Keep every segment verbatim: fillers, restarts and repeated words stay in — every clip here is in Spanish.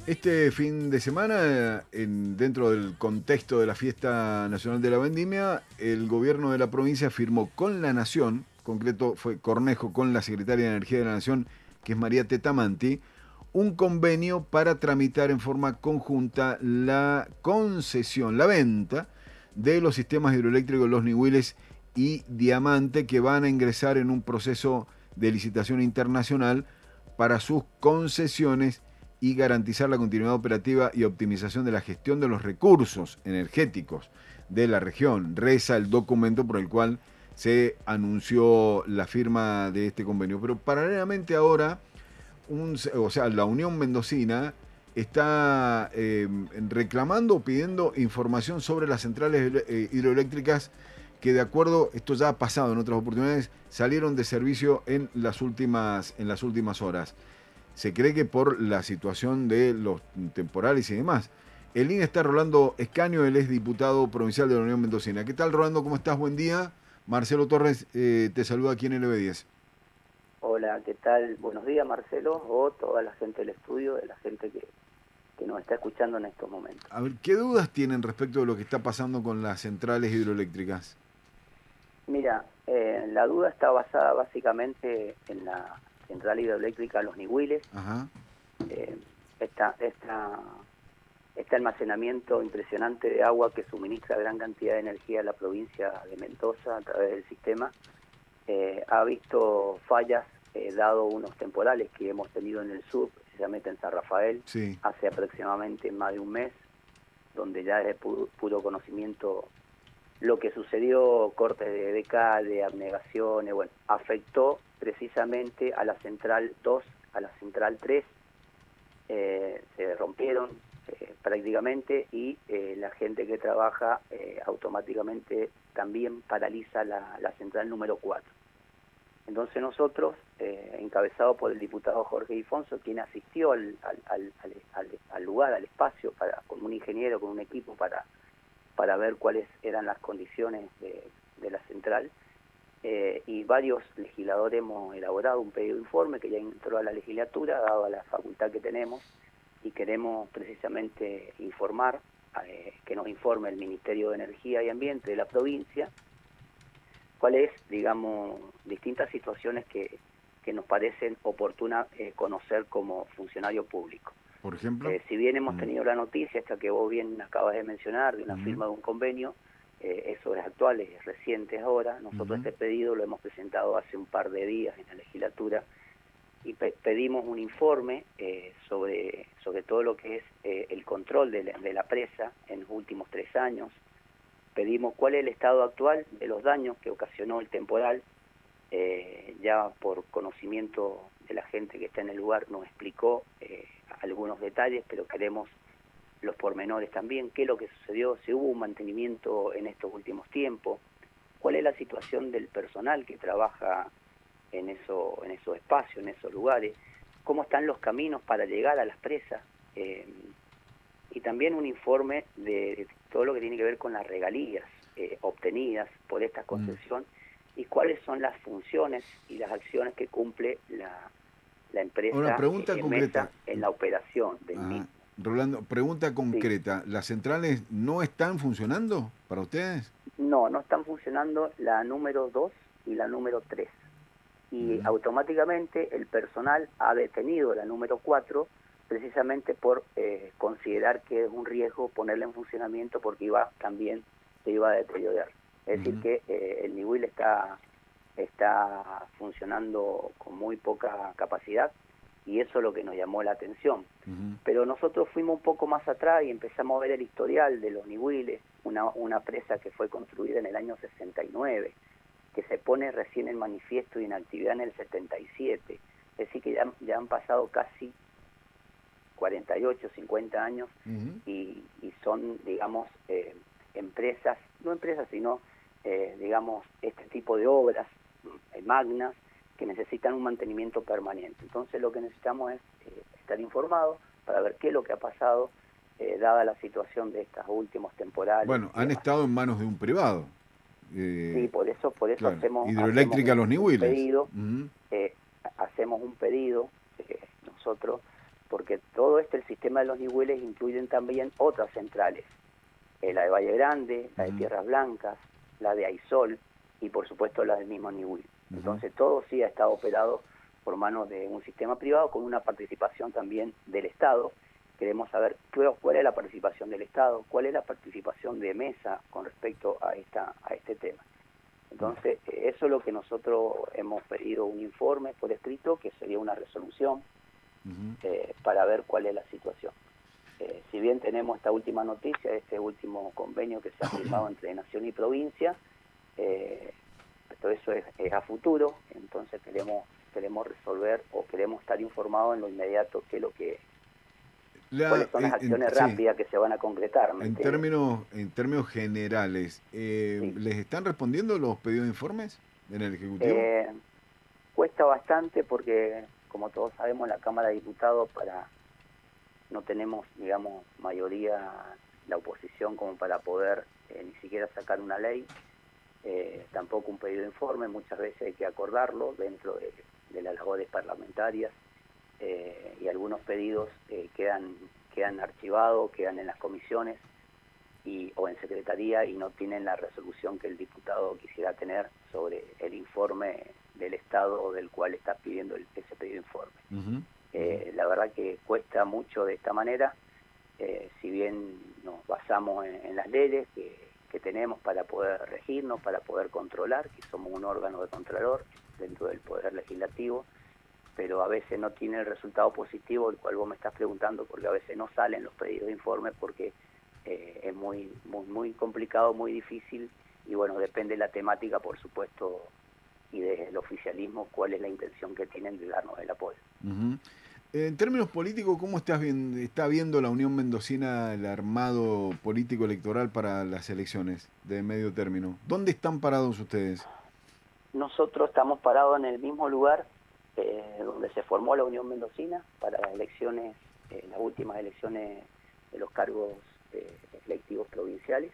Este fin de semana, en, dentro del contexto de la Fiesta Nacional de la Vendimia, el gobierno de la provincia firmó con la Nación, en concreto fue Cornejo con la Secretaria de Energía de la Nación, que es María Tetamanti, un convenio para tramitar en forma conjunta la concesión, la venta de los sistemas hidroeléctricos Los Nihuiles y Diamante, que van a ingresar en un proceso de licitación internacional para sus concesiones y garantizar la continuidad operativa y optimización de la gestión de los recursos energéticos de la región. Reza el documento por el cual se anunció la firma de este convenio. Pero paralelamente ahora, un, o sea, la Unión Mendocina está eh, reclamando o pidiendo información sobre las centrales eh, hidroeléctricas que, de acuerdo, esto ya ha pasado en otras oportunidades, salieron de servicio en las últimas, en las últimas horas. Se cree que por la situación de los temporales y demás. En línea está Rolando Escaño, él es diputado provincial de la Unión Mendocina. ¿Qué tal, Rolando? ¿Cómo estás? Buen día. Marcelo Torres eh, te saluda aquí en L B diez. Hola, ¿qué tal? Buenos días, Marcelo, o toda la gente del estudio, de la gente que, que nos está escuchando en estos momentos. A ver, ¿qué dudas tienen respecto de lo que está pasando con las centrales hidroeléctricas? Mira, eh, la duda está basada básicamente en la central hidroeléctrica Los Nihuiles. Ajá. Eh, esta, esta, este almacenamiento impresionante de agua que suministra gran cantidad de energía a la provincia de Mendoza a través del sistema, eh, ha visto fallas, eh, dado unos temporales que hemos tenido en el sur, precisamente en San Rafael, Sí. hace aproximadamente más de un mes, donde ya es de puro, puro conocimiento lo que sucedió, cortes de D K, de abnegaciones, bueno, afectó precisamente a la central dos, a la central tres, eh, se rompieron eh, prácticamente y eh, la gente que trabaja eh, automáticamente también paraliza la, la central número cuatro. Entonces nosotros, eh, encabezado por el diputado Jorge Ifonso, quien asistió al, al, al, al, al lugar, al espacio, para, con un ingeniero, con un equipo para para ver cuáles eran las condiciones de, de la central, eh, y varios legisladores hemos elaborado un pedido de informe que ya entró a la legislatura, dado la facultad que tenemos, y queremos precisamente informar, eh, que nos informe el Ministerio de Energía y Ambiente de la provincia, cuáles, digamos, distintas situaciones que, que nos parecen oportunas eh, conocer como funcionario público. Por ejemplo. Eh, si bien hemos tenido la noticia, esta que vos bien acabas de mencionar, de una Uh-huh. firma de un convenio, eh, eso es actual, es reciente ahora. Nosotros Uh-huh. este pedido lo hemos presentado hace un par de días en la legislatura y pe pedimos un informe eh, sobre, sobre todo lo que es eh, el control de la, de la presa en los últimos tres años. Pedimos cuál es el estado actual de los daños que ocasionó el temporal. Eh, ya por conocimiento de la gente que está en el lugar nos explicó eh, algunos detalles, pero queremos los pormenores también, qué es lo que sucedió, si hubo un mantenimiento en estos últimos tiempos, cuál es la situación del personal que trabaja en, eso, en esos espacios, en esos lugares, cómo están los caminos para llegar a las presas, eh, y también un informe de todo lo que tiene que ver con las regalías eh, obtenidas por esta concesión, mm. y cuáles son las funciones y las acciones que cumple la, la empresa. Una pregunta eh, concreta en la operación del ah, mismo. Rolando, pregunta concreta, sí. ¿Las centrales no están funcionando para ustedes? No, no están funcionando la número dos y la número tres. Y uh-huh. automáticamente el personal ha detenido la número cuatro precisamente por eh, considerar que es un riesgo ponerla en funcionamiento porque iba también se iba a deteriorar. Es uh-huh. decir que eh, el Nihuil está, está funcionando con muy poca capacidad y eso es lo que nos llamó la atención. Uh-huh. Pero nosotros fuimos un poco más atrás y empezamos a ver el historial de los Nihuiles, una, una presa que fue construida en el año sesenta y nueve, que se pone recién en manifiesto y en actividad en el setenta y siete. Es decir que ya, ya han pasado casi cuarenta y ocho, cincuenta años uh-huh. y, y son, digamos, eh, empresas, no empresas, sino, eh, digamos, este tipo de obras eh, magnas que necesitan un mantenimiento permanente. Entonces lo que necesitamos es eh, estar informados para ver qué es lo que ha pasado, eh, dada la situación de estos últimos temporales. Bueno, han estado en manos de un privado. Eh, sí, por eso, por eso claro. hacemos, Hidroeléctrica hacemos Los un, Nihuiles. un pedido, uh-huh. eh, hacemos un pedido, eh, nosotros, porque todo este, el sistema de los niveles, incluyen también otras centrales, eh, la de Valle Grande, la de Uh-huh. Tierras Blancas, la de Aisol y por supuesto la del mismo Niwil. Uh-huh. Entonces todo sí ha estado operado por manos de un sistema privado con una participación también del Estado. Queremos saber cuál es la participación del Estado, cuál es la participación de Mesa con respecto a esta a este tema. Entonces, eso es lo que nosotros hemos pedido, un informe por escrito, que sería una resolución, uh-huh. eh, para ver cuál es la situación. Eh, si bien tenemos esta última noticia, este último convenio que se ha firmado entre Nación y provincia, eh, todo eso es, es a futuro, entonces queremos queremos resolver o queremos estar informados en lo inmediato qué es lo que La, cuáles son las acciones en, rápidas sí, que se van a concretar. En términos, en términos generales, eh, sí. ¿les están respondiendo los pedidos de informes en el Ejecutivo? Eh, cuesta bastante porque, como todos sabemos, la Cámara de Diputados para no tenemos, digamos, mayoría la oposición como para poder eh, ni siquiera sacar una ley, eh, tampoco un pedido de informe, muchas veces hay que acordarlo dentro de, de las labores parlamentarias. Eh, y algunos pedidos eh, quedan quedan archivados, quedan en las comisiones y o en secretaría y no tienen la resolución que el diputado quisiera tener sobre el informe del Estado del cual está pidiendo el, ese pedido de informe. Uh-huh. Eh, la verdad que cuesta mucho de esta manera, eh, si bien nos basamos en, en las leyes que, que tenemos para poder regirnos, para poder controlar, que somos un órgano de controlor dentro del Poder Legislativo, pero a veces no tiene el resultado positivo el cual vos me estás preguntando, porque a veces no salen los pedidos de informe porque eh, es muy, muy muy complicado, muy difícil, y bueno, depende de la temática, por supuesto, y del oficialismo, cuál es la intención que tienen de darnos el apoyo. Uh-huh. En términos políticos, ¿cómo estás viendo, está viendo la Unión Mendocina el armado político electoral para las elecciones de medio término? ¿Dónde están parados ustedes? Nosotros estamos parados en el mismo lugar Eh, donde se formó la Unión Mendocina para las elecciones, eh, las últimas elecciones de los cargos eh, electivos provinciales,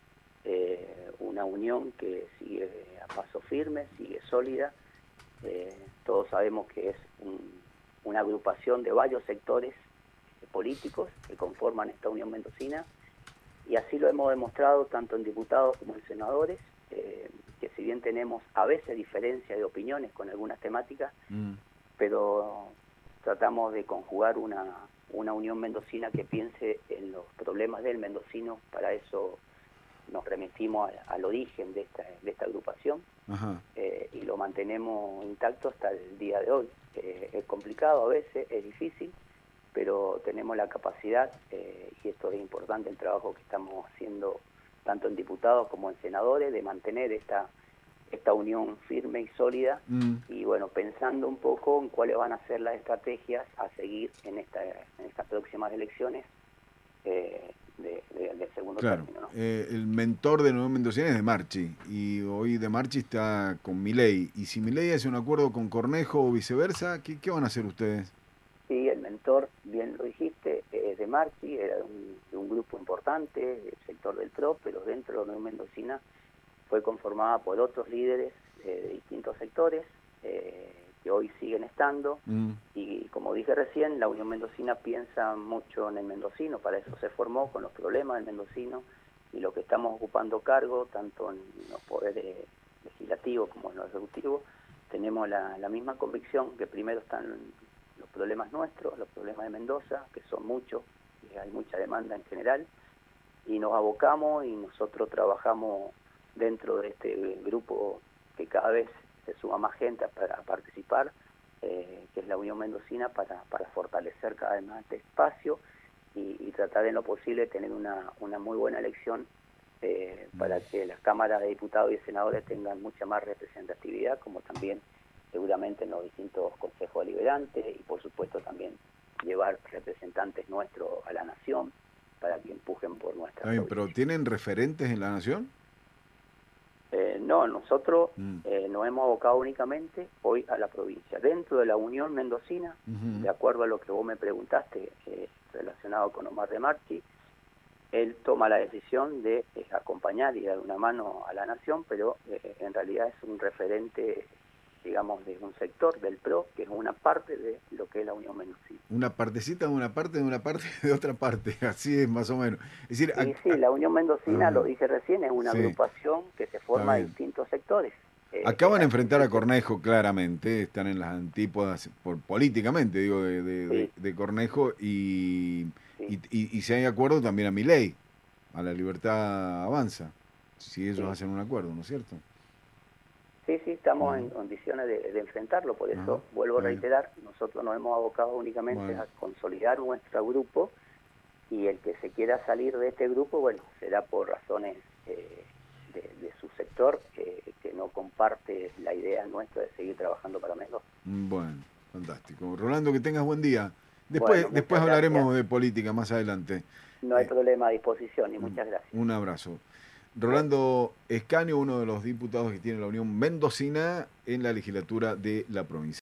eh, una unión que sigue a paso firme, sigue sólida, eh, todos sabemos que es un, una agrupación de varios sectores eh, políticos que conforman esta Unión Mendocina, y así lo hemos demostrado tanto en diputados como en senadores, eh, que si bien tenemos a veces diferencia de opiniones con algunas temáticas, mm. pero tratamos de conjugar una, una unión mendocina que piense en los problemas del mendocino. Para eso nos remitimos a, al origen de esta, de esta agrupación, eh, y lo mantenemos intacto hasta el día de hoy. Eh, es complicado a veces, es difícil, pero tenemos la capacidad, eh, y esto es importante, el trabajo que estamos haciendo tanto en diputados como en senadores, de mantener esta esta unión firme y sólida, mm. y bueno, pensando un poco en cuáles van a ser las estrategias a seguir en esta en estas próximas elecciones eh, de, de, de segundo claro. término, ¿no? Eh, el mentor de Nueva Mendocina es De Marchi, y hoy De Marchi está con Milei, y si Milei hace un acuerdo con Cornejo o viceversa, ¿qué, qué van a hacer ustedes? Sí, el mentor, bien lo dijiste, es De Marchi, era de un, de un grupo importante, del sector del P R O, pero dentro de Nueva Mendocina fue conformada por otros líderes eh, de distintos sectores eh, que hoy siguen estando, mm. y como dije recién, la Unión Mendocina piensa mucho en el mendocino, para eso se formó, con los problemas del mendocino, y lo que estamos ocupando cargo, tanto en los poderes legislativos como en los ejecutivos, tenemos la, la misma convicción que primero están los problemas nuestros, los problemas de Mendoza, que son muchos, y hay mucha demanda en general, y nos abocamos y nosotros trabajamos dentro de este grupo que cada vez se suma más gente para participar, eh, que es la Unión Mendocina, para, para fortalecer cada vez más este espacio y, y tratar en lo posible de tener una, una muy buena elección, eh, para que las cámaras de diputados y senadores tengan mucha más representatividad, como también seguramente en los distintos consejos deliberantes, y por supuesto también llevar representantes nuestros a la nación para que empujen por nuestra Ay, ¿pero tienen referentes en la nación? Eh, no, nosotros mm. eh, nos hemos abocado únicamente hoy a la provincia. Dentro de la Unión Mendocina, uh-huh. de acuerdo a lo que vos me preguntaste eh, relacionado con Omar De Marchi, él toma la decisión de eh, acompañar y dar una mano a la nación, pero eh, en realidad es un referente digamos, de un sector del P R O, que es una parte de lo que es la Unión Mendocina. Una partecita de una parte, de una parte, de otra parte, así es más o menos. Es decir, Sí, a, sí, a, la Unión Mendocina, ah, lo dije recién, es una sí, agrupación que se está forma de bien. distintos sectores. Eh, Acaban de hay enfrentar a distintos, Cornejo claramente, están en las antípodas por, políticamente, digo, de, de, de, sí, de Cornejo y, sí, y, y, y si hay acuerdo también a Milei, a la libertad avanza, si ellos sí. hacen un acuerdo, ¿no es cierto? Sí, sí, estamos Ajá, en condiciones de, de enfrentarlo, por ajá, eso vuelvo a está bien. reiterar, nosotros nos hemos abocado únicamente Bueno, a consolidar nuestro grupo y el que se quiera salir de este grupo, bueno, será por razones eh, de, de su sector eh, que no comparte la idea nuestra de seguir trabajando para Mendoza. bueno, fantástico. Rolando, que tengas buen día. Bueno, Después, después muchas gracias, hablaremos de política más adelante. no hay Eh, problema a disposición y muchas gracias. un abrazo. Bueno. Rolando Escanio, uno de los diputados que tiene la Unión Mendocina en la legislatura de la provincia.